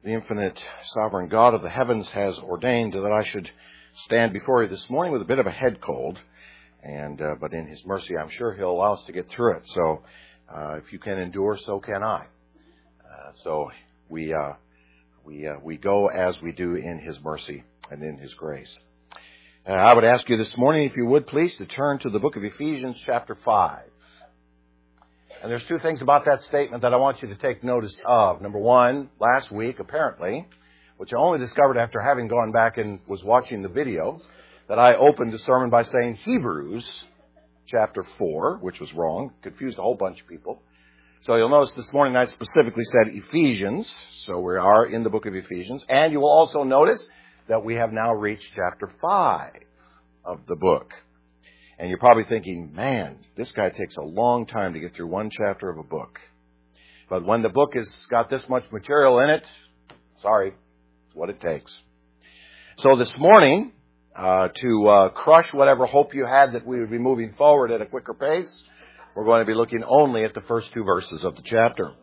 The infinite sovereign God of the heavens has ordained that I should stand before you this morning with a bit of a head cold, but in His mercy, I'm sure He'll allow us to get through it. So, if you can endure, so can I. So we go as we do in His mercy and in His grace. I would ask you this morning, if you would please, to turn to the book of Ephesians, chapter 5. And there's two things about that statement that I want you to take notice of. Number one, last week, apparently, which I only discovered after having gone back and was watching the video, that I opened the sermon by saying Hebrews chapter 4, which was wrong, confused a whole bunch of people. So you'll notice this morning I specifically said Ephesians, so we are in the book of Ephesians. And you will also notice that we have now reached chapter 5 of the book. And you're probably thinking, man, this guy takes a long time to get through one chapter of a book. But when the book has got this much material in it, sorry, it's what it takes. So this morning, to crush whatever hope you had that we would be moving forward at a quicker pace, we're going to be looking only at the first two verses of the chapter.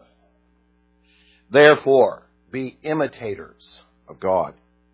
Therefore, be imitators of God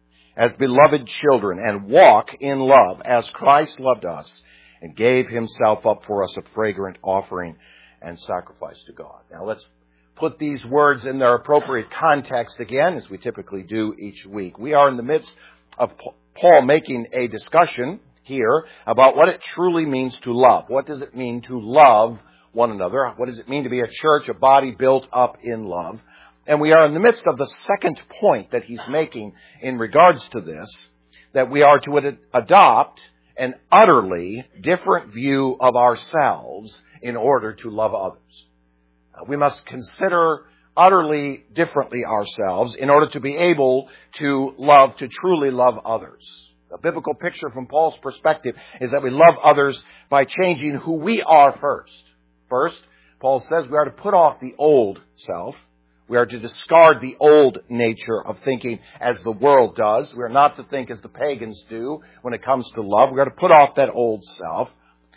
as beloved children, and walk in love as Christ loved us and gave Himself up for us, a fragrant offering and sacrifice to God. Now let's put these words in their appropriate context again, as we typically do each week. We are in the midst of Paul making a discussion here about what it truly means to love. What does it mean to love one another? What does it mean to be a church, a body built up in love? And we are in the midst of the second point that he's making in regards to this, that we are to adopt an utterly different view of ourselves in order to love others. We must consider utterly differently ourselves in order to be able to love, to truly love others. The biblical picture from Paul's perspective is that we love others by changing who we are first. First, Paul says we are to put off the old self. We are to discard the old nature of thinking as the world does. We are not to think as the pagans do when it comes to love. We are to put off that old self.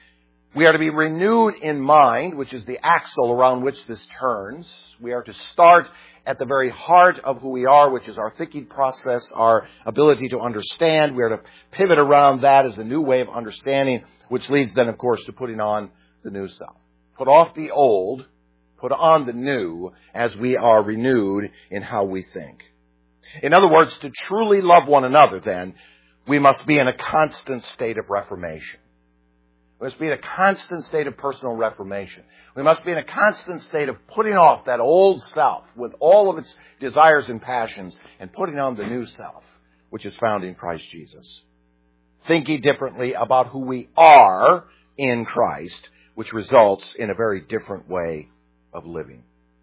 We are to be renewed in mind, which is the axle around which this turns. We are to start at the very heart of who we are, which is our thinking process, our ability to understand. We are to pivot around that as a new way of understanding, which leads then, of course, to putting on the new self. Put off the old, put on the new as we are renewed in how we think. In other words, to truly love one another, then, we must be in a constant state of reformation. We must be in a constant state of personal reformation. We must be in a constant state of putting off that old self with all of its desires and passions and putting on the new self, which is found in Christ Jesus. Thinking differently about who we are in Christ, which results in a very different way of living.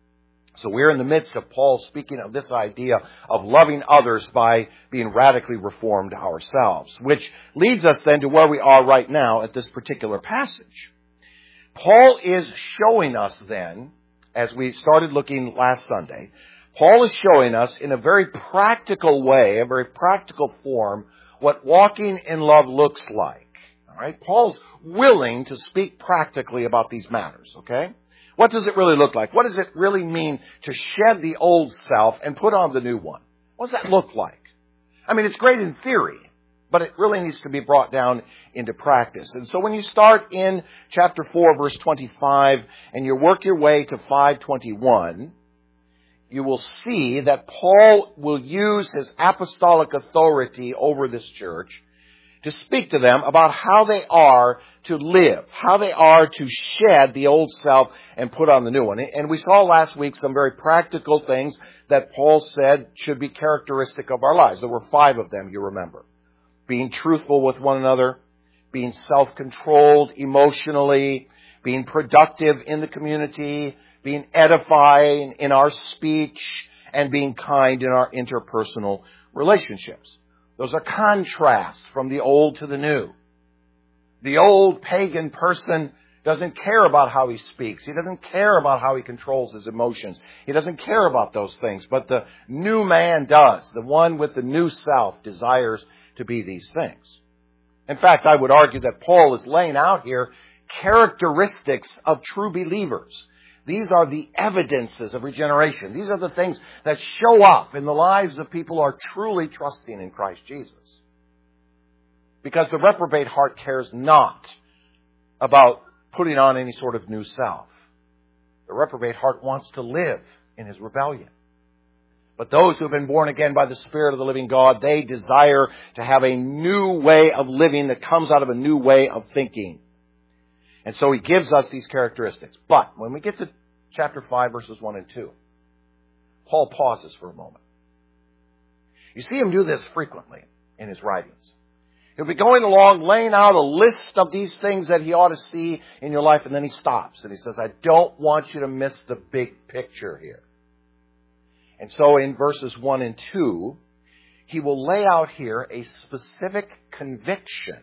So we're in the midst of Paul speaking of this idea of loving others by being radically reformed ourselves, which leads us then to where we are right now at this particular passage. Paul is showing us then, as we started looking last Sunday, Paul is showing us in a very practical way, a very practical form, what walking in love looks like. All right? Paul's willing to speak practically about these matters, okay? What does it really look like? What does it really mean to shed the old self and put on the new one? What does that look like? I mean, it's great in theory, but it really needs to be brought down into practice. And so when you start in chapter 4, verse 25, and you work your way to 5:21, you will see that Paul will use his apostolic authority over this church to speak to them about how they are to live, how they are to shed the old self and put on the new one. And we saw last week some very practical things that Paul said should be characteristic of our lives. There were 5 of them, you remember. Being truthful with one another, being self-controlled emotionally, being productive in the community, being edifying in our speech, and being kind in our interpersonal relationships. Those are contrasts from the old to the new. The old pagan person doesn't care about how he speaks. He doesn't care about how he controls his emotions. He doesn't care about those things. But the new man does. The one with the new self desires to be these things. In fact, I would argue that Paul is laying out here characteristics of true believers These are the evidences of regeneration. These are the things that show up in the lives of people who are truly trusting in Christ Jesus. Because the reprobate heart cares not about putting on any sort of new self. The reprobate heart wants to live in his rebellion. But those who have been born again by the Spirit of the living God, they desire to have a new way of living that comes out of a new way of thinking. And so he gives us these characteristics. But when we get to chapter 5, verses 1 and 2, Paul pauses for a moment. You see him do this frequently in his writings. He'll be going along, laying out a list of these things that he ought to see in your life, and then he stops and he says, I don't want you to miss the big picture here. And so in verses 1 and 2, he will lay out here a specific conviction.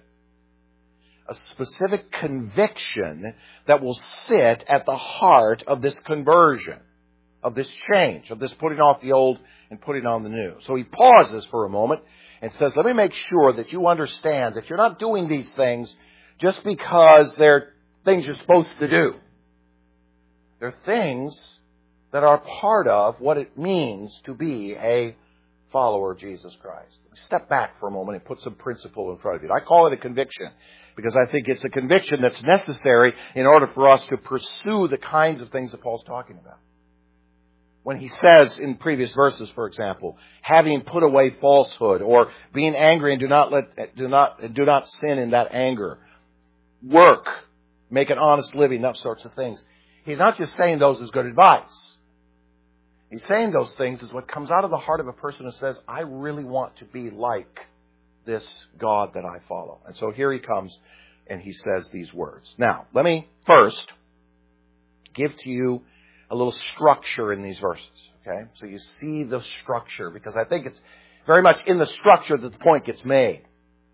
A specific conviction that will sit at the heart of this conversion, of this change, of this putting off the old and putting on the new. So he pauses for a moment and says, let me make sure that you understand that you're not doing these things just because they're things you're supposed to do. They're things that are part of what it means to be a follower of Jesus Christ. Step back for a moment and put some principle in front of you. I call it a conviction because I think it's a conviction that's necessary in order for us to pursue the kinds of things that Paul's talking about. When he says in previous verses, for example, having put away falsehood, or being angry and do not sin in that anger, work, make an honest living, those sorts of things. He's not just saying those as good advice. He's saying those things is what comes out of the heart of a person who says, I really want to be like this God that I follow. And so here he comes and he says these words. Now, let me first give to you a little structure in these verses. Okay? So you see the structure, because I think it's very much in the structure that the point gets made.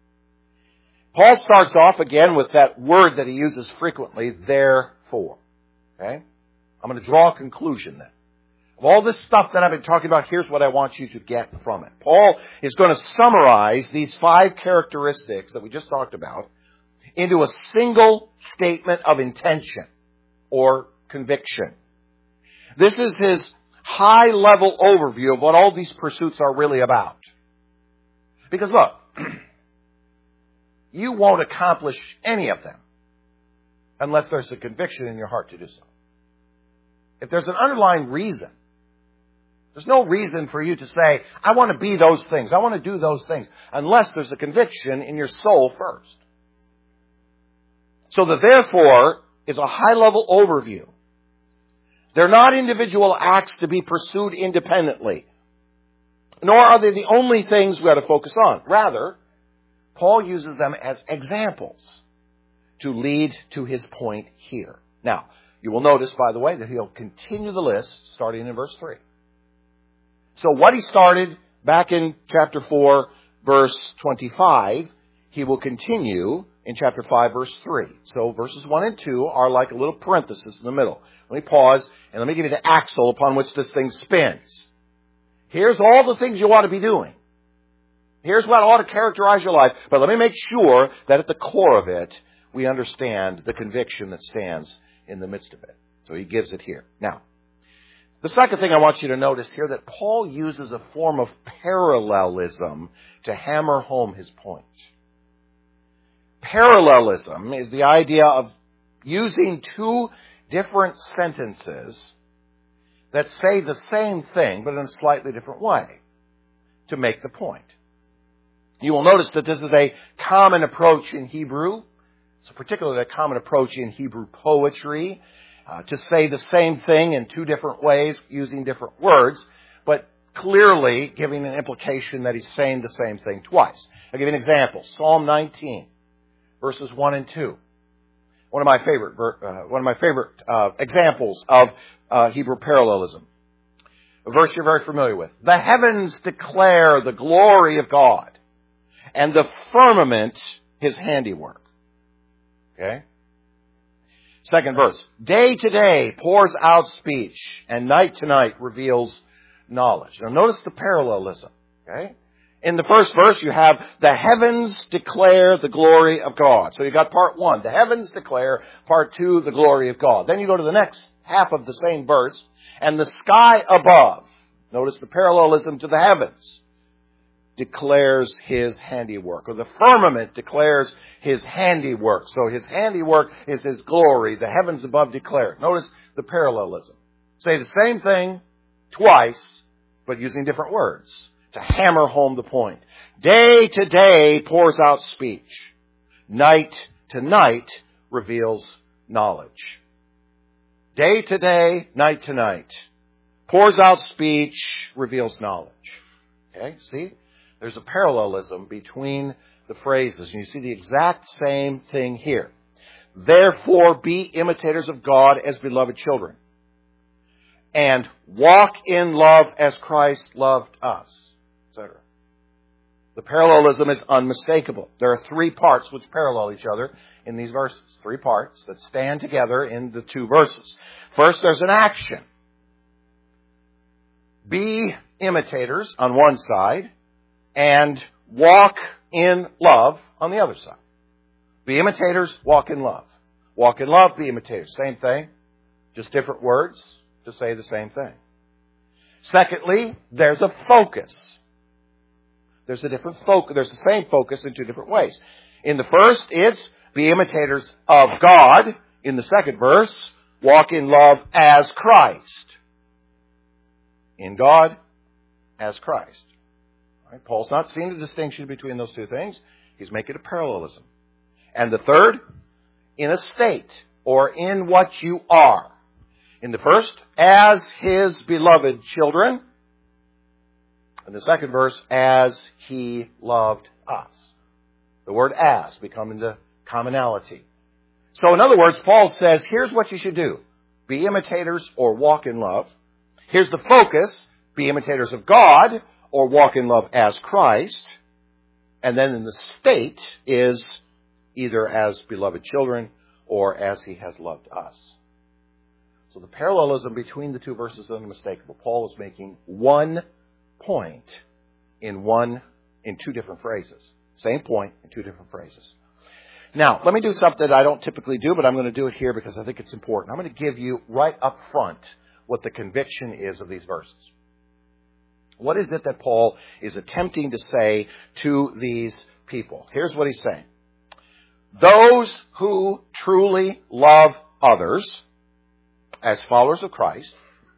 Paul starts off again with that word that he uses frequently, therefore. Okay? I'm going to draw a conclusion then. Of all this stuff that I've been talking about, here's what I want you to get from it. Paul is going to summarize these 5 characteristics that we just talked about into a single statement of intention or conviction. This is his high-level overview of what all these pursuits are really about. Because look, you won't accomplish any of them unless there's a conviction in your heart to do so. If there's an underlying reason, there's no reason for you to say, I want to be those things, I want to do those things, unless there's a conviction in your soul first. So the therefore is a high-level overview. They're not individual acts to be pursued independently, nor are they the only things we ought to focus on. Rather, Paul uses them as examples to lead to his point here. Now, you will notice, by the way, that he'll continue the list starting in verse 3. So what he started back in chapter 4, verse 25, he will continue in chapter 5, verse 3. So verses 1 and 2 are like a little parenthesis in the middle. Let me pause and let me give you the axle upon which this thing spins. Here's all the things you ought to be doing. Here's what ought to characterize your life. But let me make sure that at the core of it, we understand the conviction that stands in the midst of it. So he gives it here. Now, the second thing I want you to notice here, that Paul uses a form of parallelism to hammer home his point. Parallelism is the idea of using 2 different sentences that say the same thing, but in a slightly different way, to make the point. You will notice that this is a common approach in Hebrew. It's particularly a common approach in Hebrew poetry, to say the same thing in 2 different ways, using different words, but clearly giving an implication that he's saying the same thing twice. I'll give you an example. Psalm 19, verses 1 and 2. One of my favorite examples of Hebrew parallelism. A verse you're very familiar with. The heavens declare the glory of God, and the firmament his handiwork. Okay? Second verse. Day to day pours out speech, and night to night reveals knowledge. Now notice the parallelism. Okay? In the first verse, you have the heavens declare the glory of God. So you got part 1, the heavens declare, part 2, the glory of God. Then you go to the next half of the same verse, and the sky above, notice the parallelism to the heavens, declares His handiwork, or the firmament declares His handiwork. So His handiwork is His glory. The heavens above declare it. Notice the parallelism. Say the same thing twice, but using different words to hammer home the point. Day to day pours out speech. Night to night reveals knowledge. Day to day, night to night. Pours out speech, reveals knowledge. Okay, see? There's a parallelism between the phrases. And you see the exact same thing here. Therefore, be imitators of God as beloved children. And walk in love as Christ loved us, etc. The parallelism is unmistakable. There are 3 parts which parallel each other in these verses. 3 parts that stand together in the 2 verses. First, there's an action. Be imitators on one side, and walk in love on the other side. Be imitators, walk in love. Walk in love, be imitators. Same thing, just different words to say the same thing. Secondly, there's a focus. There's a different focus. There's the same focus in 2 different ways. In the first, it's be imitators of God. In the second verse, walk in love as Christ. In God, as Christ. Right? Paul's not seeing the distinction between those 2 things. He's making a parallelism. And the third, in a state, or in what you are. In the first, as His beloved children. In the second verse, as He loved us. The word as becoming the commonality. So in other words, Paul says, here's what you should do. Be imitators or walk in love. Here's the focus. Be imitators of God or walk in love as Christ. And then in the state is either as beloved children or as He has loved us. So the parallelism between the 2 verses is unmistakable. Paul is making one point in 2 different phrases. Same point in 2 different phrases. Now, let me do something I don't typically do, but I'm going to do it here because I think it's important. I'm going to give you right up front what the conviction is of these verses. What is it that Paul is attempting to say to these people? Here's what he's saying. Those who truly love others as followers of Christ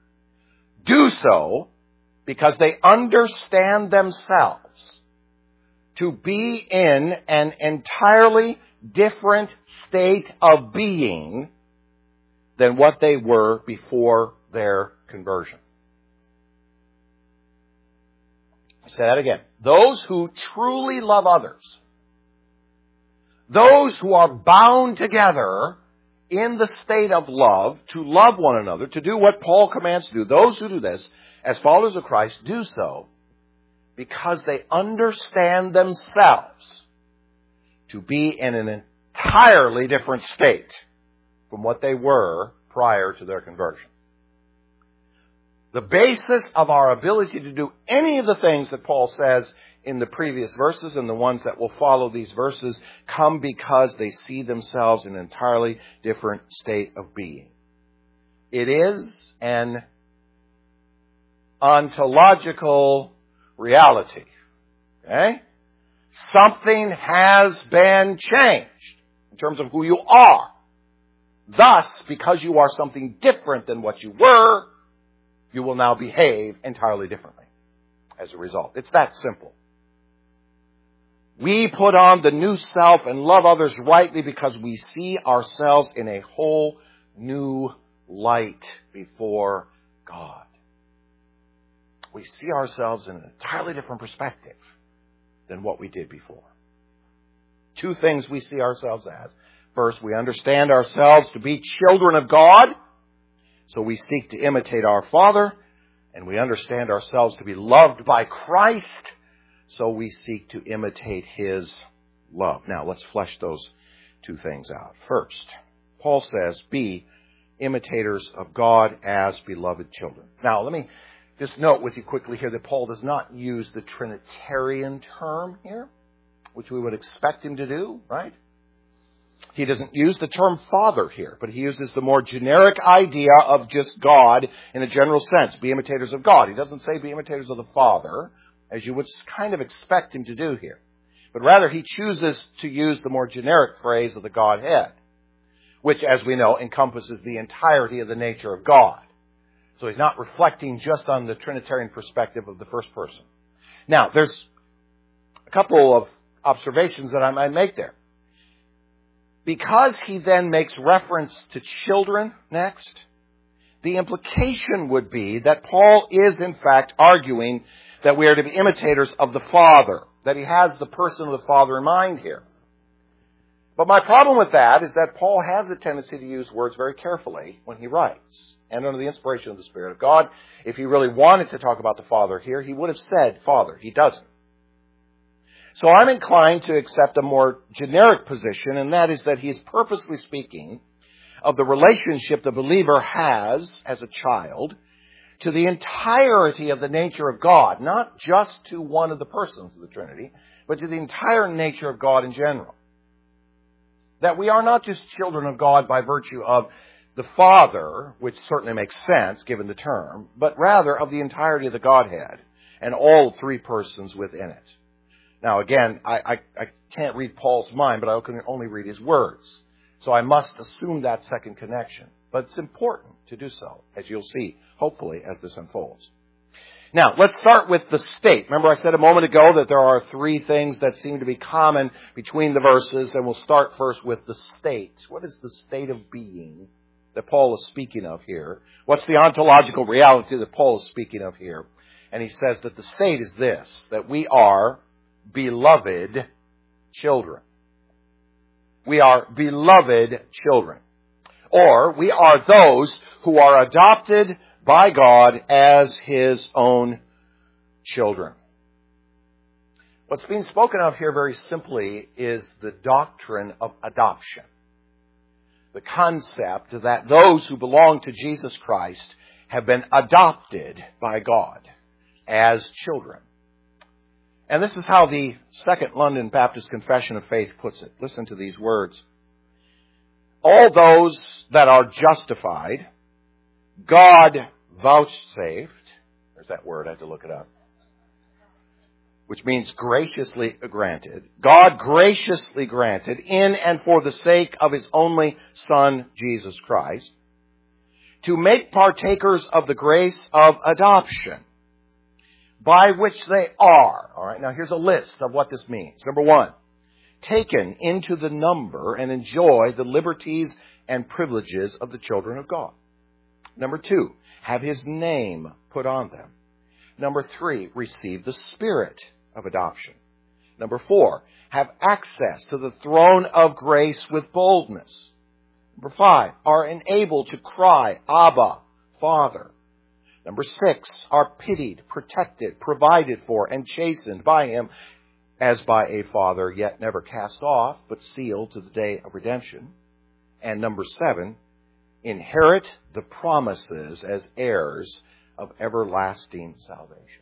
do so because they understand themselves to be in an entirely different state of being than what they were before their conversion. I'll say that again. Those who truly love others, those who are bound together in the state of love to love one another, to do what Paul commands to do, those who do this as followers of Christ do so because they understand themselves to be in an entirely different state from what they were prior to their conversion. The basis of our ability to do any of the things that Paul says in the previous verses and the ones that will follow these verses come because they see themselves in an entirely different state of being. It is an ontological reality. Okay? Something has been changed in terms of who you are. Thus, because you are something different than what you were, you will now behave entirely differently as a result. It's that simple. We put on the new self and love others rightly because we see ourselves in a whole new light before God. We see ourselves in an entirely different perspective than what we did before. 2 things we see ourselves as. First, we understand ourselves to be children of God, so we seek to imitate our Father, and we understand ourselves to be loved by Christ, so we seek to imitate His love. Now, let's flesh those 2 things out. First, Paul says, be imitators of God as beloved children. Now, let me Just note with you quickly here that Paul does not use the Trinitarian term here, which we would expect him to do, right? He doesn't use the term Father here, but he uses the more generic idea of just God in a general sense. Be imitators of God. He doesn't say be imitators of the Father, as you would kind of expect him to do here. But rather he chooses to use the more generic phrase of the Godhead, which, as we know, encompasses the entirety of the nature of God. So he's not reflecting just on the Trinitarian perspective of the first person. Now, there's a couple of observations that I might make there. Because he then makes reference to children next, the implication would be that Paul is in fact arguing that we are to be imitators of the Father, that he has the person of the Father in mind here. But my problem with that is that Paul has a tendency to use words very carefully when he writes. And under the inspiration of the Spirit of God, if he really wanted to talk about the Father here, he would have said Father. He doesn't. So I'm inclined to accept a more generic position, and that is that he is purposely speaking of the relationship the believer has as a child to the entirety of the nature of God, not just to one of the persons of the Trinity, but to the entire nature of God in general. That we are not just children of God by virtue of the Father, which certainly makes sense given the term, but rather of the entirety of the Godhead and all three persons within it. Now again, I can't read Paul's mind, but I can only read his words. So I must assume that second connection. But it's important to do so, as you'll see, hopefully, as this unfolds. Now, let's start with the state. Remember I said a moment ago that there are three things that seem to be common between the verses, and we'll start first with the state. What is the state of being that Paul is speaking of here? What's the ontological reality that Paul is speaking of here? And he says that the state is this, that we are beloved children. We are beloved children. Or we are those who are adopted by God as His own children. What's being spoken of here very simply is the doctrine of adoption. The concept that those who belong to Jesus Christ have been adopted by God as children. And this is how the Second London Baptist Confession of Faith puts it. Listen to these words. All those that are justified, God vouchsafed, there's that word, I had to look it up, which means graciously granted. God graciously granted in and for the sake of His only Son, Jesus Christ, to make partakers of the grace of adoption, by which they are. All right, now here's a list of what this means. Number one, taken into the number and enjoy the liberties and privileges of the children of God. Number two, have His name put on them. Number three, receive the Spirit of adoption. Number four, have access to the throne of grace with boldness. Number five, are enabled to cry, Abba, Father. Number six, are pitied, protected, provided for, and chastened by Him as by a father, yet never cast off, but sealed to the day of redemption. And number seven, inherit the promises as heirs of everlasting salvation.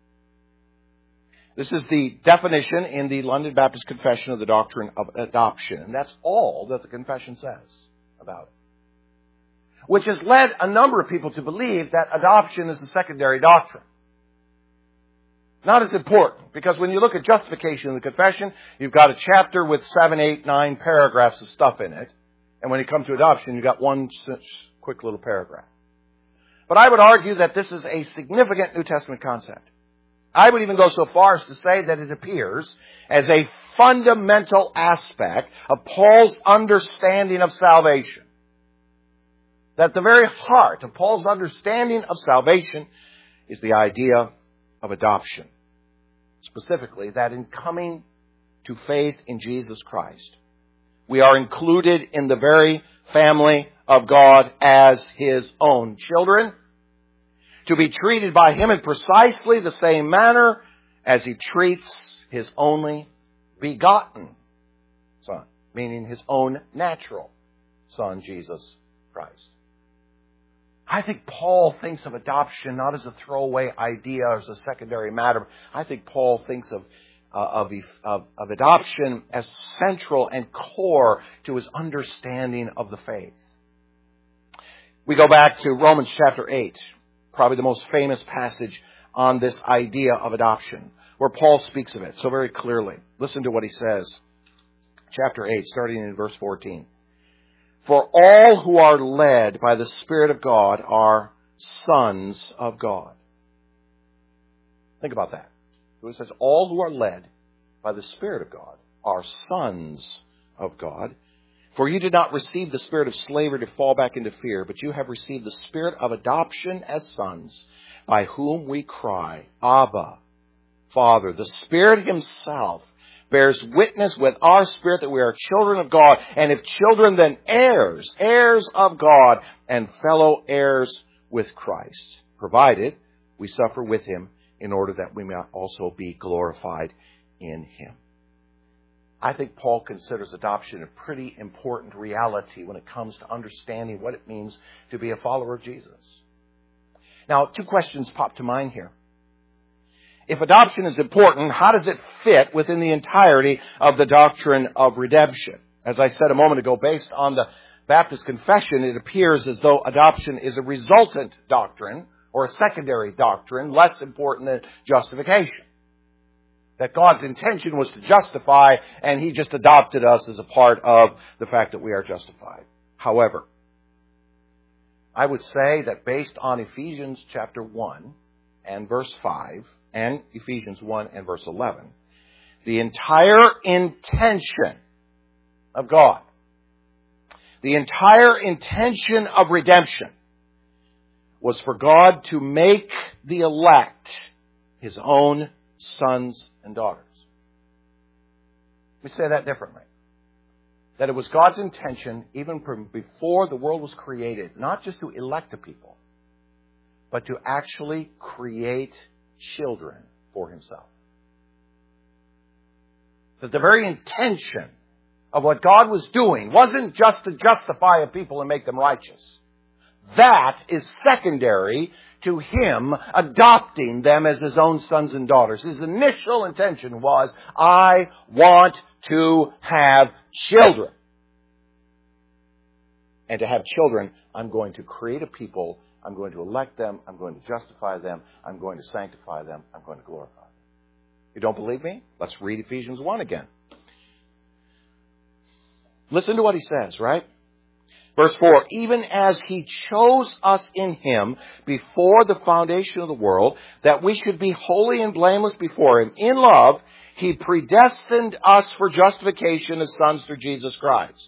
This is the definition in the London Baptist Confession of the doctrine of adoption. And that's all that the confession says about it. Which has led a number of people to believe that adoption is a secondary doctrine. Not as important, because when you look at justification in the confession, you've got a chapter with 7, 8, 9 paragraphs of stuff in it. And when you come to adoption, you've got one quick little paragraph. But I would argue that this is a significant New Testament concept. I would even go so far as to say that it appears as a fundamental aspect of Paul's understanding of salvation. That the very heart of Paul's understanding of salvation is the idea of adoption. Specifically, that in coming to faith in Jesus Christ, we are included in the very family of God as His own children, to be treated by Him in precisely the same manner as He treats His only begotten Son, meaning His own natural Son, Jesus Christ. I think Paul thinks of adoption not as a throwaway idea or as a secondary matter. I think Paul thinks of adoption as central and core to his understanding of the faith. We go back to Romans chapter 8, probably the most famous passage on this idea of adoption, where Paul speaks of it so very clearly. Listen to what he says. Chapter 8, starting in verse 14. For all who are led by the Spirit of God are sons of God. Think about that. It says, all who are led by the Spirit of God are sons of God. For you did not receive the spirit of slavery to fall back into fear, but you have received the spirit of adoption as sons, by whom we cry, Abba, Father. The Spirit Himself bears witness with our spirit that we are children of God, and if children, then heirs, heirs of God, and fellow heirs with Christ, provided we suffer with Him in order that we may also be glorified in Him. I think Paul considers adoption a pretty important reality when it comes to understanding what it means to be a follower of Jesus. Now, two questions pop to mind here. If adoption is important, how does it fit within the entirety of the doctrine of redemption? As I said a moment ago, based on the Baptist Confession, it appears as though adoption is a resultant doctrine or a secondary doctrine, less important than justification. That God's intention was to justify, and He just adopted us as a part of the fact that we are justified. However, I would say that based on Ephesians chapter 1 and verse 5, and Ephesians 1 and verse 11, the entire intention of God, the entire intention of redemption was for God to make the elect His own sons and daughters. Let me say that differently. That it was God's intention, even from before the world was created, not just to elect a people, but to actually create children for Himself. That the very intention of what God was doing wasn't just to justify a people and make them righteous. That is secondary to Him adopting them as His own sons and daughters. His initial intention was, I want to have children. And to have children, I'm going to create a people, I'm going to elect them, I'm going to justify them, I'm going to sanctify them, I'm going to glorify them. You don't believe me? Let's read Ephesians 1 again. Listen to what he says, right? Verse 4, even as He chose us in Him before the foundation of the world, that we should be holy and blameless before Him. In love, He predestined us for justification as sons through Jesus Christ.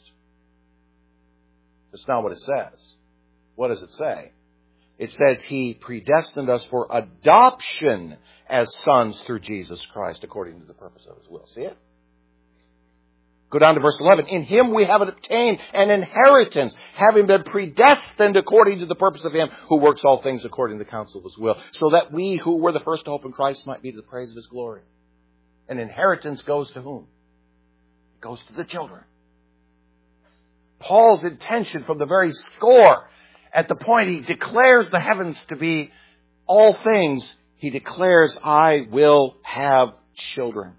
That's not what it says. What does it say? It says He predestined us for adoption as sons through Jesus Christ according to the purpose of His will. See it? Go down to verse 11. In Him we have obtained an inheritance, having been predestined according to the purpose of Him who works all things according to the counsel of His will, so that we who were the first to hope in Christ might be to the praise of His glory. An inheritance goes to whom? It goes to the children. Paul's intention from the very score, at the point he declares the heavens to be all things, he declares, I will have children.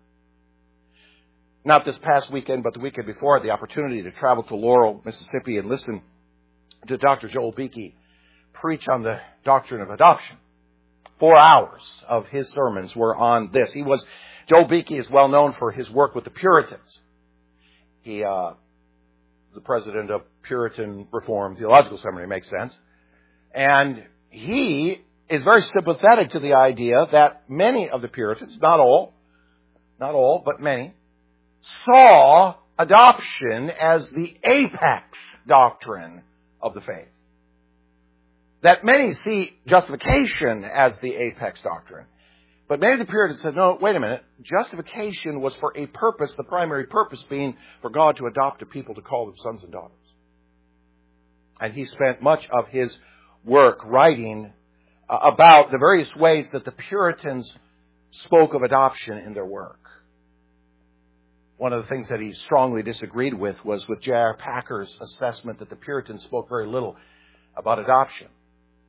Not this past weekend, but the weekend before, I had the opportunity to travel to Laurel, Mississippi, and listen to Dr. Joel Beeke preach on the doctrine of adoption. 4 hours of his sermons were on this. Joel Beeke is well known for his work with the Puritans. He, the president of Puritan Reformed Theological Seminary, makes sense. And he is very sympathetic to the idea that many of the Puritans, not all, but many, saw adoption as the apex doctrine of the faith. That many see justification as the apex doctrine. But many of the Puritans said, no, wait a minute. Justification was for a purpose, the primary purpose being for God to adopt a people to call them sons and daughters. And he spent much of his work writing about the various ways that the Puritans spoke of adoption in their work. One of the things that he strongly disagreed with was with J.I. Packer's assessment that the Puritans spoke very little about adoption.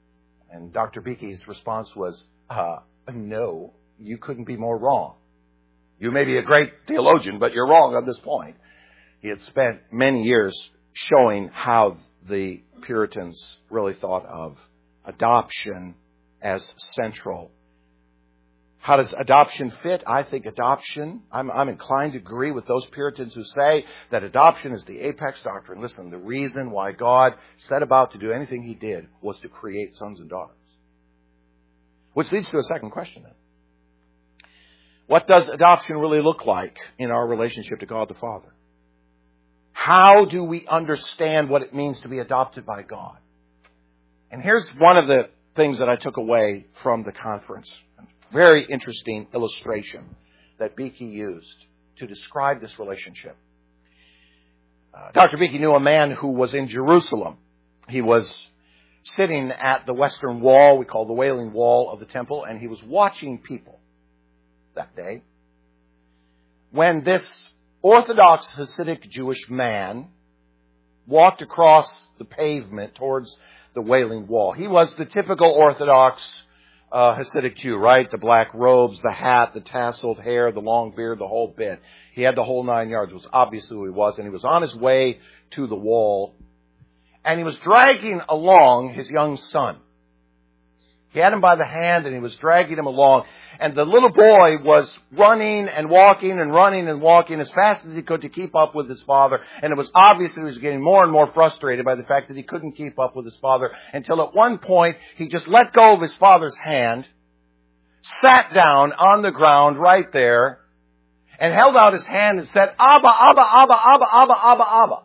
And Dr. Beeke's response was, no, you couldn't be more wrong. You may be a great theologian, but you're wrong on this point. He had spent many years showing how the Puritans really thought of adoption as central. How does adoption fit? I think adoption, I'm inclined to agree with those Puritans who say that adoption is the apex doctrine. Listen, the reason why God set about to do anything He did was to create sons and daughters. Which leads to a second question then. What does adoption really look like in our relationship to God the Father? How do we understand what it means to be adopted by God? And here's one of the things that I took away from the conference. Very interesting illustration that Beeke used to describe this relationship. Dr. Beeke knew a man who was in Jerusalem. He was sitting at the western wall, we call the Wailing Wall of the temple, and he was watching people that day when this Orthodox Hasidic Jewish man walked across the pavement towards the Wailing Wall. He was the typical Orthodox Hasidic Jew, right? The black robes, the hat, the tasseled hair, the long beard, the whole bit. He had the whole 9 yards. It was obvious who he was, and he was on his way to the wall, and he was dragging along his young son. He had him by the hand, and he was dragging him along. And the little boy was running and walking and running and walking as fast as he could to keep up with his father. And it was obvious that he was getting more and more frustrated by the fact that he couldn't keep up with his father, until at one point he just let go of his father's hand, sat down on the ground right there, and held out his hand and said, "Abba, Abba, Abba, Abba, Abba, Abba, Abba."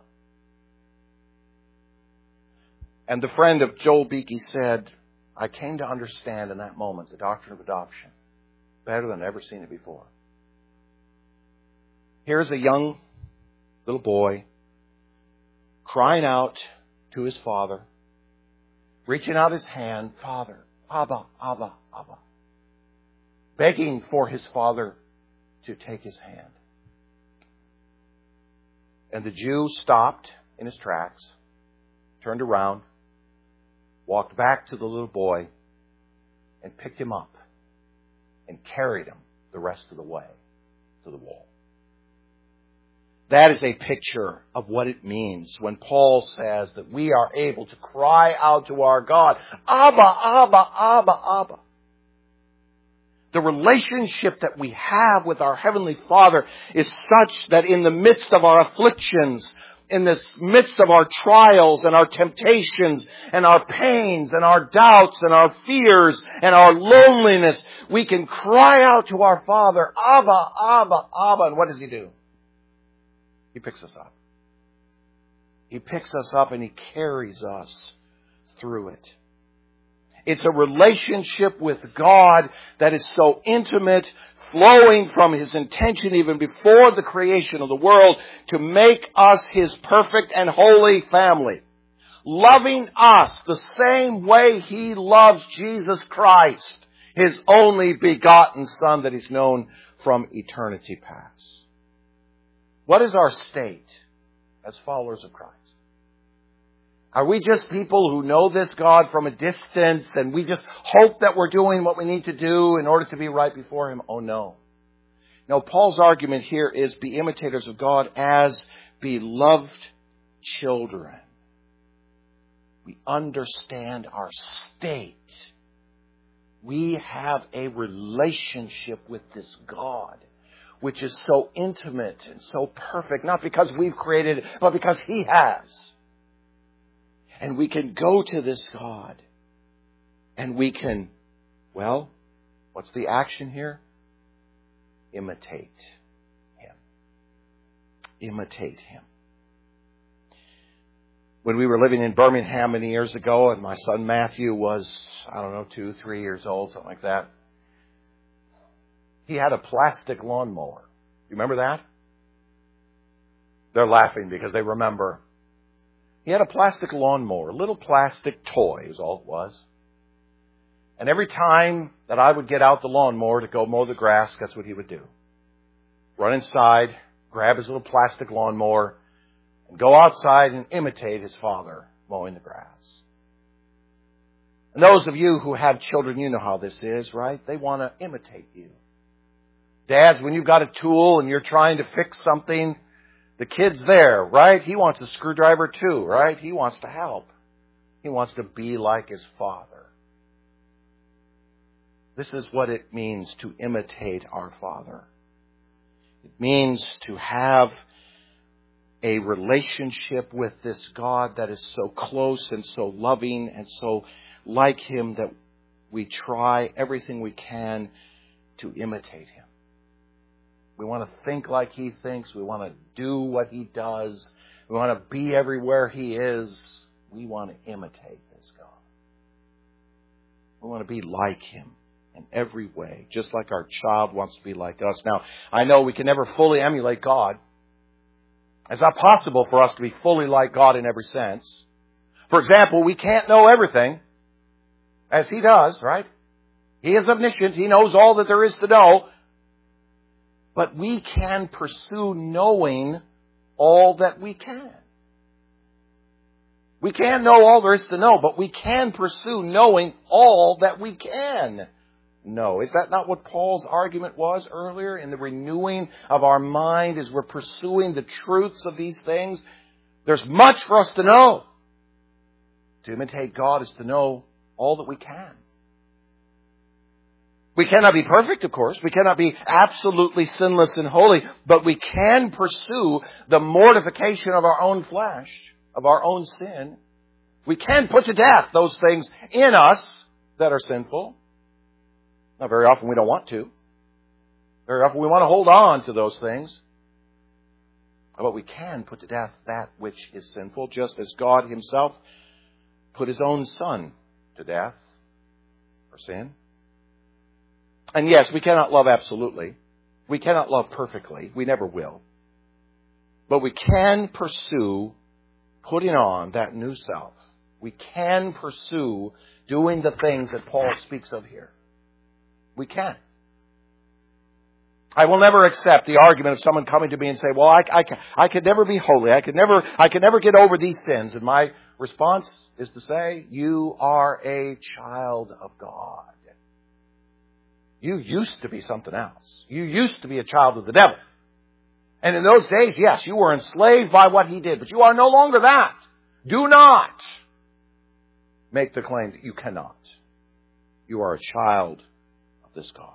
And the friend of Joel Beeke said, I came to understand in that moment the doctrine of adoption better than I'd ever seen it before. Here's a young little boy crying out to his father, reaching out his hand, "Father, Abba, Abba, Abba," begging for his father to take his hand. And the Jew stopped in his tracks, turned around, walked back to the little boy, and picked him up and carried him the rest of the way to the wall. That is a picture of what it means when Paul says that we are able to cry out to our God, "Abba, Abba, Abba, Abba." The relationship that we have with our Heavenly Father is such that in the midst of our afflictions, in the midst of our trials and our temptations and our pains and our doubts and our fears and our loneliness, we can cry out to our Father, "Abba, Abba, Abba." And what does He do? He picks us up. He picks us up and He carries us through it. It's a relationship with God that is so intimate, flowing from His intention even before the creation of the world to make us His perfect and holy family. Loving us the same way He loves Jesus Christ, His only begotten Son that He's known from eternity past. What is our state as followers of Christ? Are we just people who know this God from a distance and we just hope that we're doing what we need to do in order to be right before Him? Oh, no. No, Paul's argument here is be imitators of God as beloved children. We understand our state. We have a relationship with this God, which is so intimate and so perfect, not because we've created it, but because He has. And we can go to this God and we can, well, what's the action here? Imitate Him. Imitate Him. When we were living in Birmingham many years ago and my son Matthew was, 2, 3 years old, something like that, he had a plastic lawnmower. You remember that? They're laughing because they remember. He had a plastic lawnmower, a little plastic toy is all it was. And every time that I would get out the lawnmower to go mow the grass, that's what he would do. Run inside, grab his little plastic lawnmower, and go outside and imitate his father mowing the grass. And those of you who have children, you know how this is, right? They want to imitate you. Dads, when you've got a tool and you're trying to fix something, the kid's there, right? He wants a screwdriver too, right? He wants to help. He wants to be like his father. This is what it means to imitate our Father. It means to have a relationship with this God that is so close and so loving and so like Him that we try everything we can to imitate Him. We want to think like He thinks. We want to do what He does. We want to be everywhere He is. We want to imitate this God. We want to be like Him in every way, just like our child wants to be like us. Now, I know we can never fully emulate God. It's not possible for us to be fully like God in every sense. For example, we can't know everything as He does, right? He is omniscient. He knows all that there is to know. But we can pursue knowing all that we can. We can't know all there is to know, but we can pursue knowing all that we can know. Is that not what Paul's argument was earlier? In the renewing of our mind as we're pursuing the truths of these things, there's much for us to know. To imitate God is to know all that we can. We cannot be perfect, of course. We cannot be absolutely sinless and holy, but we can pursue the mortification of our own flesh, of our own sin. We can put to death those things in us that are sinful. Now, very often we don't want to. Very often we want to hold on to those things. But we can put to death that which is sinful, just as God Himself put His own Son to death for sin. And yes, we cannot love absolutely. We cannot love perfectly. We never will. But we can pursue putting on that new self. We can pursue doing the things that Paul speaks of here. We can. I will never accept the argument of someone coming to me and say, well, I could never be holy. I could never get over these sins. And my response is to say, you are a child of God. You used to be something else. You used to be a child of the devil. And in those days, yes, you were enslaved by what he did, but you are no longer that. Do not make the claim that you cannot. You are a child of this God.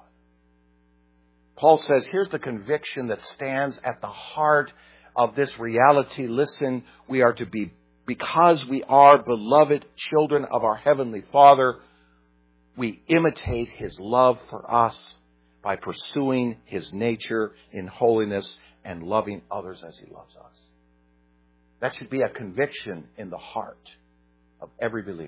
Paul says, here's the conviction that stands at the heart of this reality. Listen, we are to be, because we are beloved children of our Heavenly Father, we imitate His love for us by pursuing His nature in holiness and loving others as He loves us. That should be a conviction in the heart of every believer.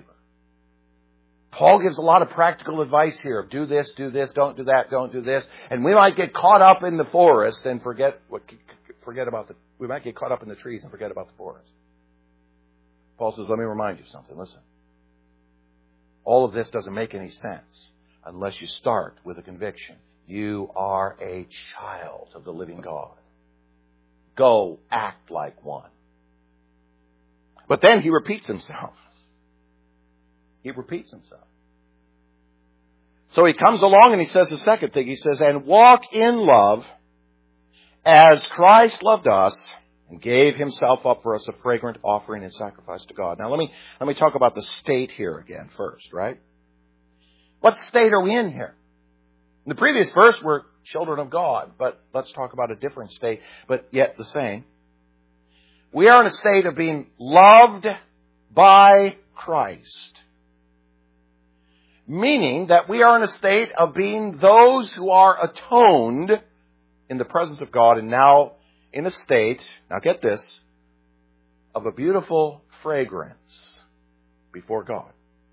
Paul gives a lot of practical advice here. Do this, don't do that, don't do this. And we might get caught up in the forest and we might get caught up in the trees and forget about the forest. Paul says, let me remind you something. Listen. All of this doesn't make any sense unless you start with a conviction. You are a child of the living God. Go act like one. But then he repeats himself. He repeats himself. So he comes along and he says the second thing. He says, and walk in love as Christ loved us and gave Himself up for us a fragrant offering and sacrifice to God. Now let me talk about the state here again first, right? What state are we in here? In the previous verse, we're children of God, but let's talk about a different state, but yet the same. We are in a state of being loved by Christ. Meaning that we are in a state of being those who are atoned in the presence of God and now in a state, now get this, of a beautiful fragrance before God.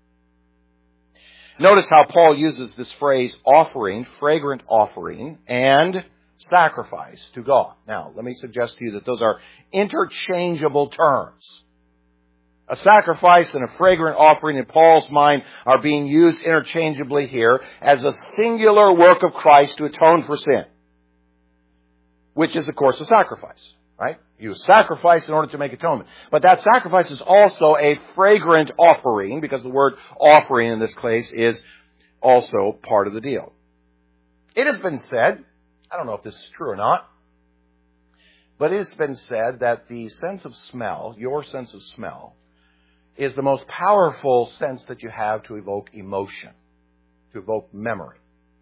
Notice how Paul uses this phrase offering, fragrant offering, and sacrifice to God. Now, let me suggest to you that those are interchangeable terms. A sacrifice and a fragrant offering in Paul's mind are being used interchangeably here as a singular work of Christ to atone for sin, which is, of course, a sacrifice. Right? You sacrifice in order to make atonement. But that sacrifice is also a fragrant offering, because the word offering in this case is also part of the deal. It has been said, I don't know if this is true or not, but it has been said that the sense of smell, your sense of smell, is the most powerful sense that you have to evoke emotion, to evoke memory.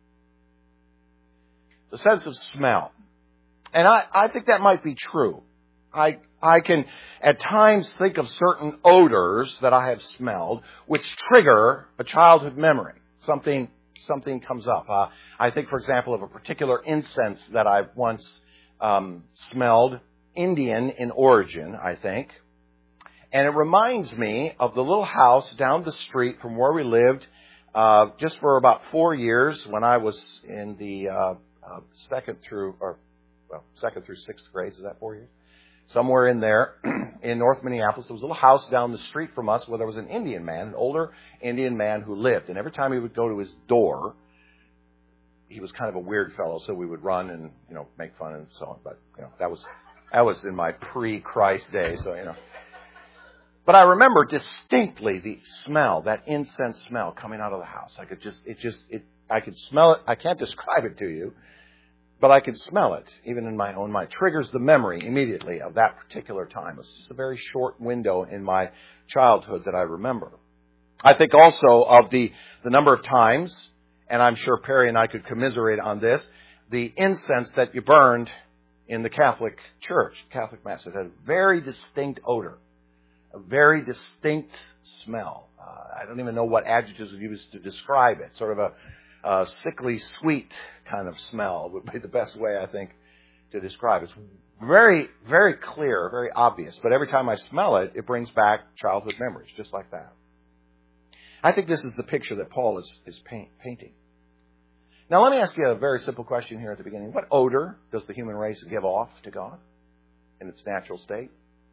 The sense of smell. And I think that might be true. I can at times think of certain odors that I have smelled which trigger a childhood memory. Something comes up. I think, for example, of a particular incense that I once smelled, Indian in origin, I think. And it reminds me of the little house down the street from where we lived just for about 4 years when I was in the second through 6th grades. Is that 4 years? Somewhere in there in North Minneapolis, there was a little house down the street from us where there was an Indian man, an older Indian man who lived. And every time he would go to his door, he was kind of a weird fellow, so we would run and, make fun and so on. But, that was in my pre-Christ day, so, But I remember distinctly the smell, that incense smell coming out of the house. I could smell it. I can't describe it to you, but I could smell it, even in my own mind. It triggers the memory immediately of that particular time. It's just a very short window in my childhood that I remember. I think also of the number of times, and I'm sure Perry and I could commiserate on this, the incense that you burned in the Catholic Church, Catholic Mass. It had a very distinct odor, a very distinct smell. I don't even know what adjectives would use to describe it. Sort of a sickly sweet kind of smell would be the best way, I think, to describe it. It's very, very clear, very obvious. But every time I smell it, it brings back childhood memories, just like that. I think this is the picture that Paul is painting. Now, let me ask you a very simple question here at the beginning. What odor does the human race give off to God in its natural state?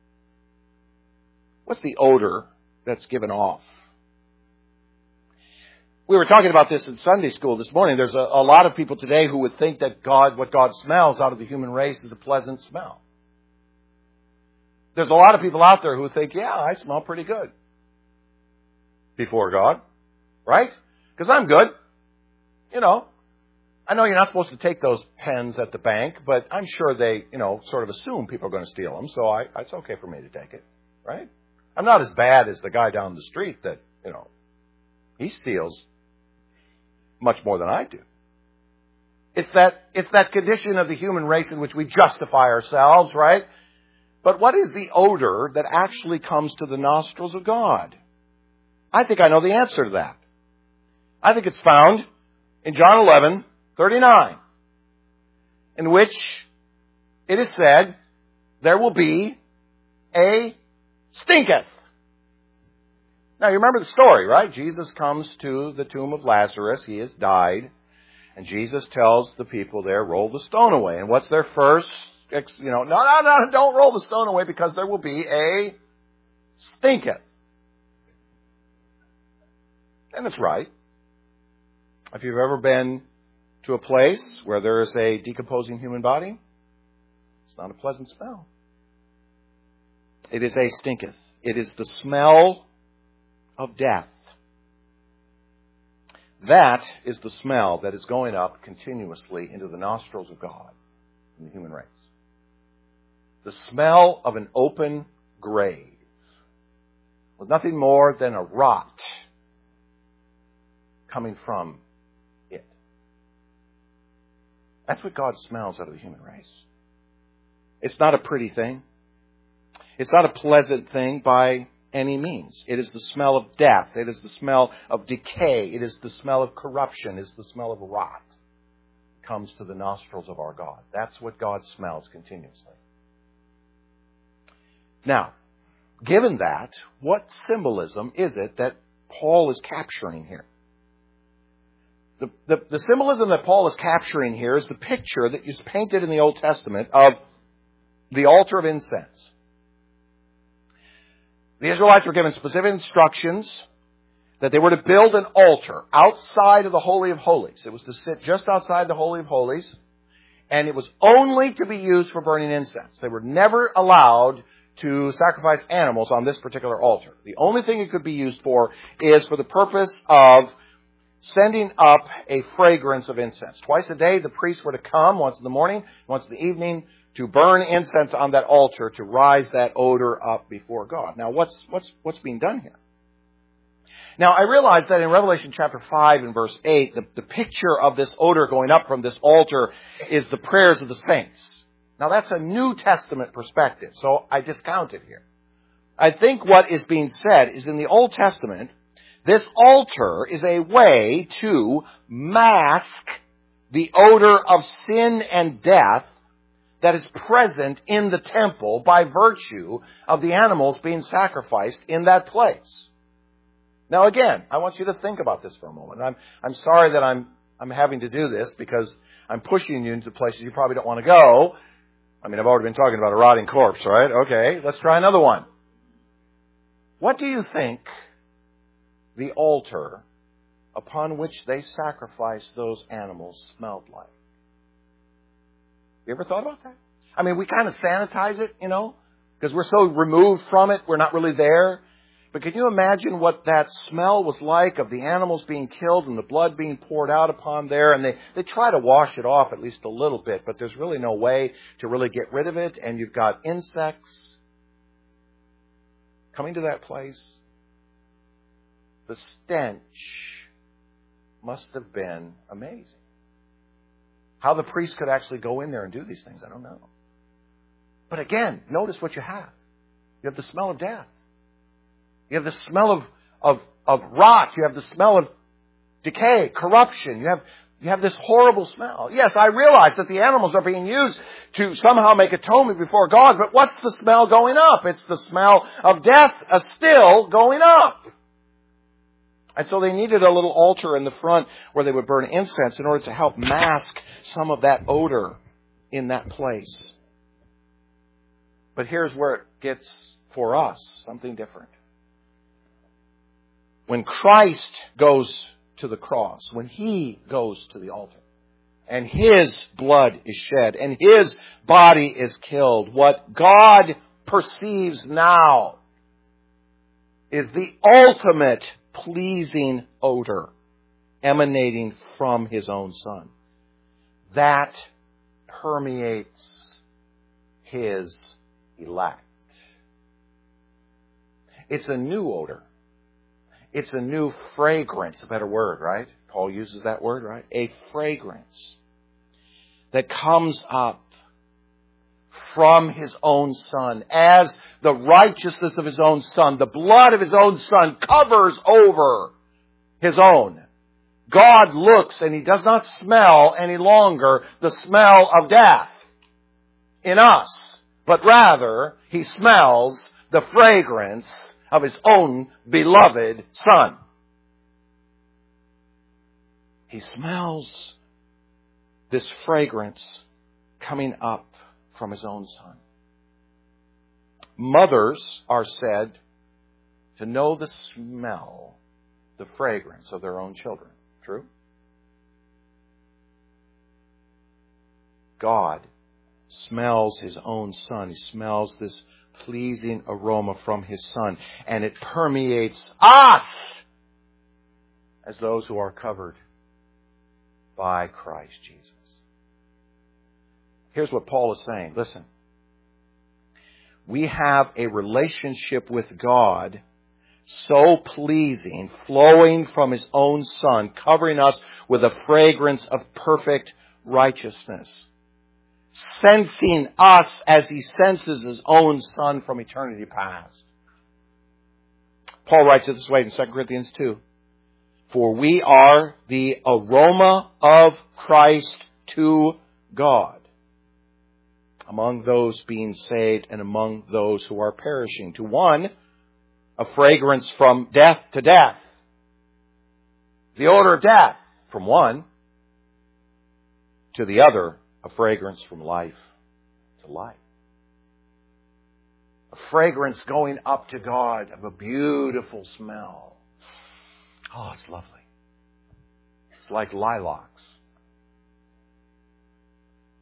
What's the odor that's given off? We were talking about this in Sunday school this morning. There's a lot of people today who would think that what God smells out of the human race is a pleasant smell. There's a lot of people out there who think, yeah, I smell pretty good before God, right? Because I'm good. I know you're not supposed to take those pens at the bank, but I'm sure they, sort of assume people are going to steal them, so it's okay for me to take it, right? I'm not as bad as the guy down the street that, he steals much more than I do. It's that condition of the human race in which we justify ourselves, right? But what is the odor that actually comes to the nostrils of God? I think I know the answer to that. I think it's found in John 11:39, in which it is said, there will be a stinketh. Now, you remember the story, right? Jesus comes to the tomb of Lazarus. He has died. And Jesus tells the people there, roll the stone away. And what's their first, no, don't roll the stone away because there will be a stinketh. And it's right. If you've ever been to a place where there is a decomposing human body, it's not a pleasant smell. It is a stinketh. It is the smell of death. That is the smell that is going up continuously into the nostrils of God in the human race. The smell of an open grave with nothing more than a rot coming from it. That's what God smells out of the human race. It's not a pretty thing. It's not a pleasant thing by any means. It is the smell of death. It is the smell of decay. It is the smell of corruption. It is the smell of rot. It comes to the nostrils of our God. That's what God smells continuously. Now, given that, what symbolism is it that Paul is capturing here? The symbolism that Paul is capturing here is the picture that is painted in the Old Testament of the altar of incense. The Israelites were given specific instructions that they were to build an altar outside of the Holy of Holies. It was to sit just outside the Holy of Holies. And it was only to be used for burning incense. They were never allowed to sacrifice animals on this particular altar. The only thing it could be used for is for the purpose of sending up a fragrance of incense. Twice a day, the priests were to come, once in the morning, once in the evening, to burn incense on that altar to rise that odor up before God. Now, what's being done here? Now, I realize that in Revelation chapter 5 and verse 8, the picture of this odor going up from this altar is the prayers of the saints. Now, that's a New Testament perspective, so I discount it here. I think what is being said is in the Old Testament, this altar is a way to mask the odor of sin and death that is present in the temple by virtue of the animals being sacrificed in that place. Now again, I want you to think about this for a moment. I'm sorry that I'm having to do this because I'm pushing you into places you probably don't want to go. I mean, I've already been talking about a rotting corpse, right? Okay, let's try another one. What do you think the altar upon which they sacrificed those animals smelled like? You ever thought about that? I mean, we kind of sanitize it, because we're so removed from it, we're not really there. But can you imagine what that smell was like of the animals being killed and the blood being poured out upon there? And they try to wash it off at least a little bit, but there's really no way to really get rid of it. And you've got insects coming to that place. The stench must have been amazing. How the priest could actually go in there and do these things, I don't know. But again, notice what you have. You have the smell of death. You have the smell of rot. You have the smell of decay, corruption. You have this horrible smell. Yes, I realize that the animals are being used to somehow make atonement before God, but what's the smell going up? It's the smell of death still going up. And so they needed a little altar in the front where they would burn incense in order to help mask some of that odor in that place. But here's where it gets, for us, something different. When Christ goes to the cross, when He goes to the altar, and His blood is shed, and His body is killed, what God perceives now is the ultimate pleasing odor emanating from His own Son. That permeates His elect. It's a new odor. It's a new fragrance, a better word, right? Paul uses that word, right? A fragrance that comes up from His own Son as the righteousness of His own Son. The blood of His own Son covers over His own. God looks and He does not smell any longer the smell of death in us, but rather He smells the fragrance of His own beloved Son. He smells this fragrance coming up from His own Son. Mothers are said to know the smell, the fragrance of their own children. True? God smells His own Son. He smells this pleasing aroma from His Son. And it permeates us as those who are covered by Christ Jesus. Here's what Paul is saying. Listen. We have a relationship with God so pleasing, flowing from His own Son, covering us with a fragrance of perfect righteousness, sensing us as He senses His own Son from eternity past. Paul writes it this way in 2 Corinthians 2. For we are the aroma of Christ to God, among those being saved and among those who are perishing. To one, a fragrance from death to death. The odor of death from one. To the other, a fragrance from life to life. A fragrance going up to God of a beautiful smell. Oh, it's lovely. It's like lilacs.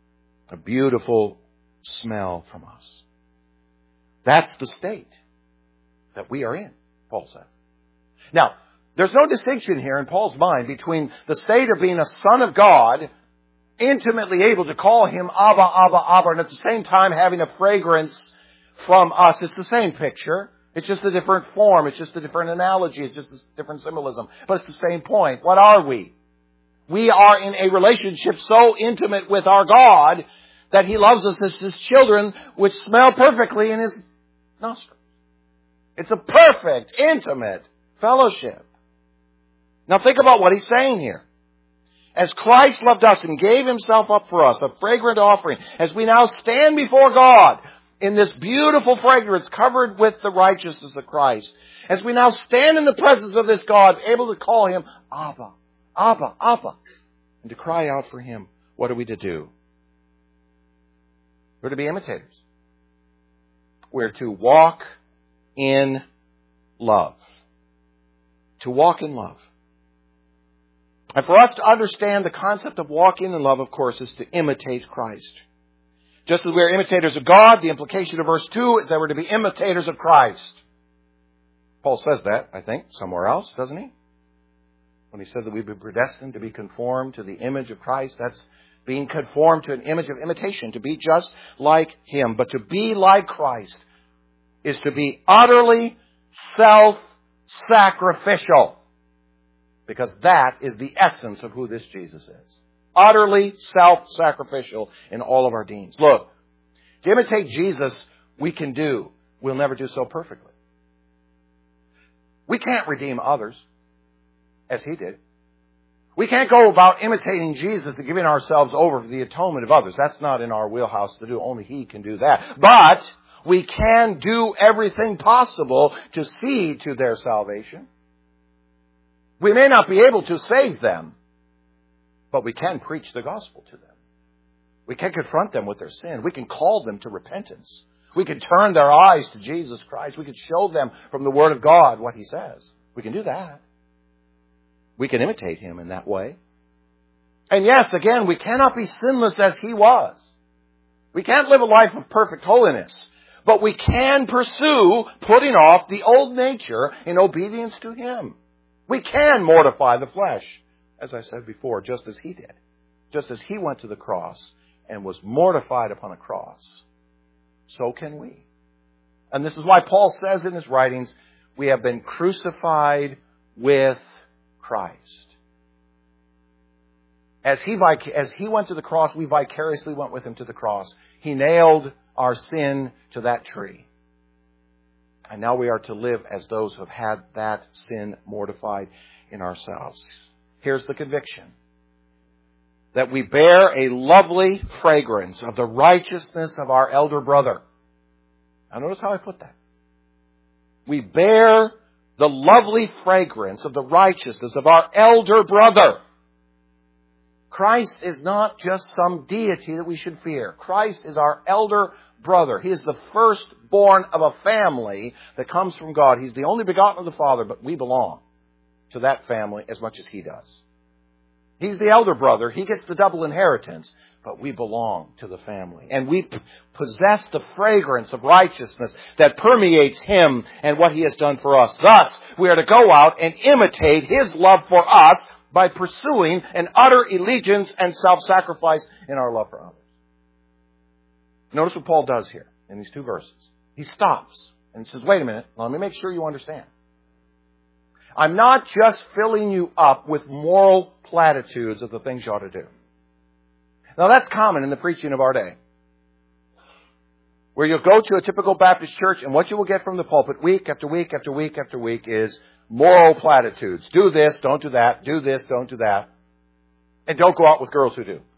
A beautiful smell from us. That's the state that we are in, Paul said. Now, there's no distinction here in Paul's mind between the state of being a son of God, intimately able to call Him Abba, Abba, Abba, and at the same time having a fragrance from us. It's the same picture. It's just a different form. It's just a different analogy. It's just a different symbolism. But it's the same point. What are we? We are in a relationship so intimate with our God that He loves us as His children, which smell perfectly in His nostrils. It's a perfect, intimate fellowship. Now think about what he's saying here. As Christ loved us and gave Himself up for us, a fragrant offering, as we now stand before God in this beautiful fragrance covered with the righteousness of Christ, as we now stand in the presence of this God, able to call Him Abba, Abba, Abba, and to cry out for Him, what are we to do? We're to be imitators. We're to walk in love. To walk in love. And for us to understand the concept of walking in love, of course, is to imitate Christ. Just as we are imitators of God, the implication of verse 2 is that we're to be imitators of Christ. Paul says that, I think, somewhere else, doesn't he? When he says that we've been predestined to be conformed to the image of Christ, that's being conformed to an image of imitation, to be just like Him. But to be like Christ is to be utterly self-sacrificial. Because that is the essence of who this Jesus is. Utterly self-sacrificial in all of our deeds. Look, to imitate Jesus, we can do. We'll never do so perfectly. We can't redeem others as He did. We can't go about imitating Jesus and giving ourselves over for the atonement of others. That's not in our wheelhouse to do. Only He can do that. But we can do everything possible to see to their salvation. We may not be able to save them, but we can preach the gospel to them. We can confront them with their sin. We can call them to repentance. We can turn their eyes to Jesus Christ. We can show them from the Word of God what He says. We can do that. We can imitate Him in that way. And yes, again, we cannot be sinless as He was. We can't live a life of perfect holiness. But we can pursue putting off the old nature in obedience to Him. We can mortify the flesh, as I said before, just as He did. Just as He went to the cross and was mortified upon a cross, so can we. And this is why Paul says in his writings, we have been crucified with Christ. As he went to the cross, we vicariously went with Him to the cross. He nailed our sin to that tree. And now we are to live as those who have had that sin mortified in ourselves. Here's the conviction. That we bear a lovely fragrance of the righteousness of our elder brother. Now notice how I put that. We bear the lovely fragrance of the righteousness of our elder brother. Christ is not just some deity that we should fear. Christ is our elder brother. He is the firstborn of a family that comes from God. He's the only begotten of the Father, but we belong to that family as much as He does. He's the elder brother. He gets the double inheritance, but we belong to the family. And we possess the fragrance of righteousness that permeates Him and what He has done for us. Thus, we are to go out and imitate His love for us by pursuing an utter allegiance and self-sacrifice in our love for others. Notice what Paul does here in these two verses. He stops and says, wait a minute, let me make sure you understand. I'm not just filling you up with moral platitudes of the things you ought to do. Now that's common in the preaching of our day. Where you'll go to a typical Baptist church and what you will get from the pulpit week after week after week after week is moral platitudes. Do this, don't do that. Do this, don't do that. And don't go out with girls who do.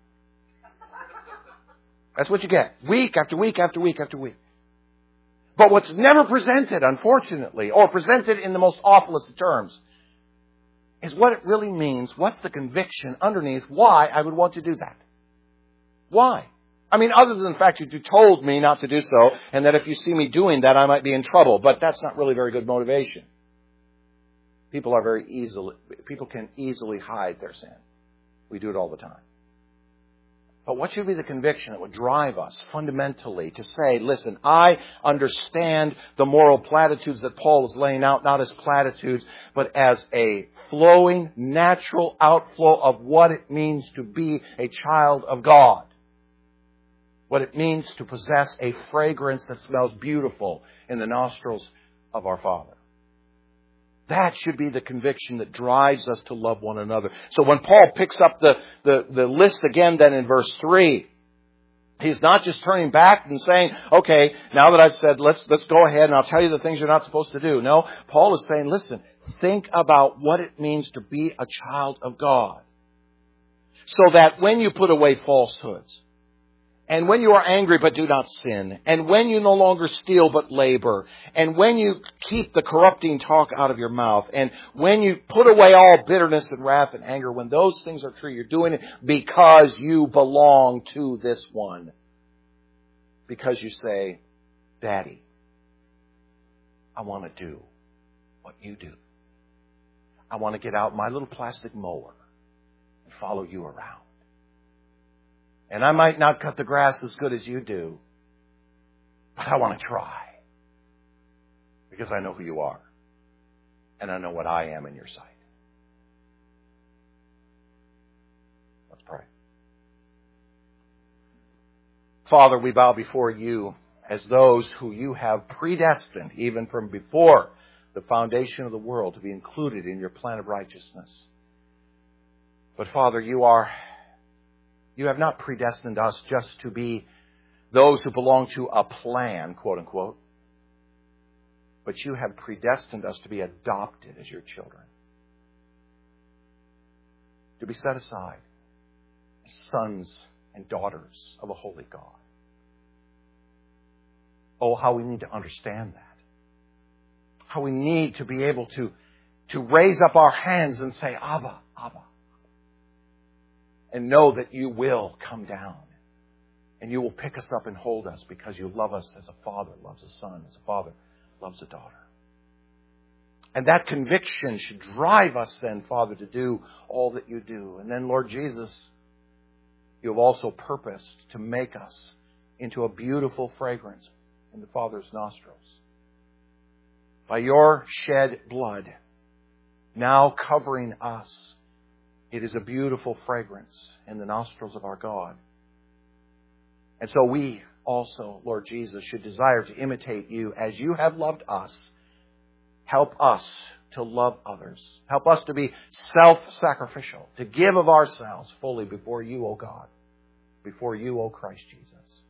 That's what you get. Week after week after week after week. But what's never presented, unfortunately, or presented in the most awfulest of terms, is what it really means. What's the conviction underneath why I would want to do that? Why? I mean, other than the fact that you told me not to do so, and that if you see me doing that, I might be in trouble. But that's not really very good motivation. People can easily hide their sin. We do it all the time. But what should be the conviction that would drive us fundamentally to say, listen, I understand the moral platitudes that Paul is laying out, not as platitudes, but as a flowing, natural outflow of what it means to be a child of God. What it means to possess a fragrance that smells beautiful in the nostrils of our Father. That should be the conviction that drives us to love one another. So when Paul picks up the list again then in verse 3, he's not just turning back and saying, okay, now that I've said, let's go ahead and I'll tell you the things you're not supposed to do. No, Paul is saying, listen, think about what it means to be a child of God. So that when you put away falsehoods, and when you are angry but do not sin, and when you no longer steal but labor, and when you keep the corrupting talk out of your mouth, and when you put away all bitterness and wrath and anger, when those things are true, you're doing it because you belong to this one. Because you say, Daddy, I want to do what you do. I want to get out my little plastic mower and follow you around. And I might not cut the grass as good as you do, but I want to try. Because I know who you are. And I know what I am in your sight. Let's pray. Father, we bow before you as those who you have predestined, even from before the foundation of the world, to be included in your plan of righteousness. But Father, you have not predestined us just to be those who belong to a plan, quote unquote, but you have predestined us to be adopted as your children. To be set aside as sons and daughters of a holy God. Oh, how we need to understand that. How we need to be able to raise up our hands and say, Abba, Abba. And know that you will come down. And you will pick us up and hold us because you love us as a father loves a son, as a father loves a daughter. And that conviction should drive us then, Father, to do all that you do. And then, Lord Jesus, you have also purposed to make us into a beautiful fragrance in the Father's nostrils. By your shed blood, now covering us, it is a beautiful fragrance in the nostrils of our God. And so we also, Lord Jesus, should desire to imitate you as you have loved us. Help us to love others. Help us to be self-sacrificial, to give of ourselves fully before you, O God, before you, O Christ Jesus.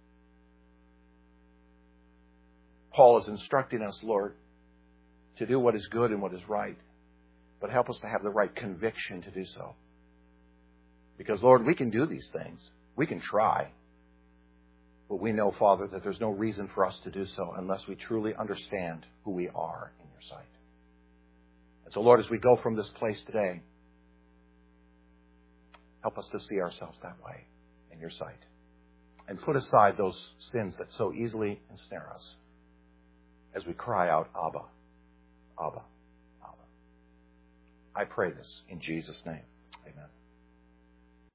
Paul is instructing us, Lord, to do what is good and what is right, but help us to have the right conviction to do so. Because, Lord, we can do these things. We can try. But we know, Father, that there's no reason for us to do so unless we truly understand who we are in your sight. And so, Lord, as we go from this place today, help us to see ourselves that way in your sight. And put aside those sins that so easily ensnare us as we cry out, Abba, Abba, Abba. I pray this in Jesus' name. Amen.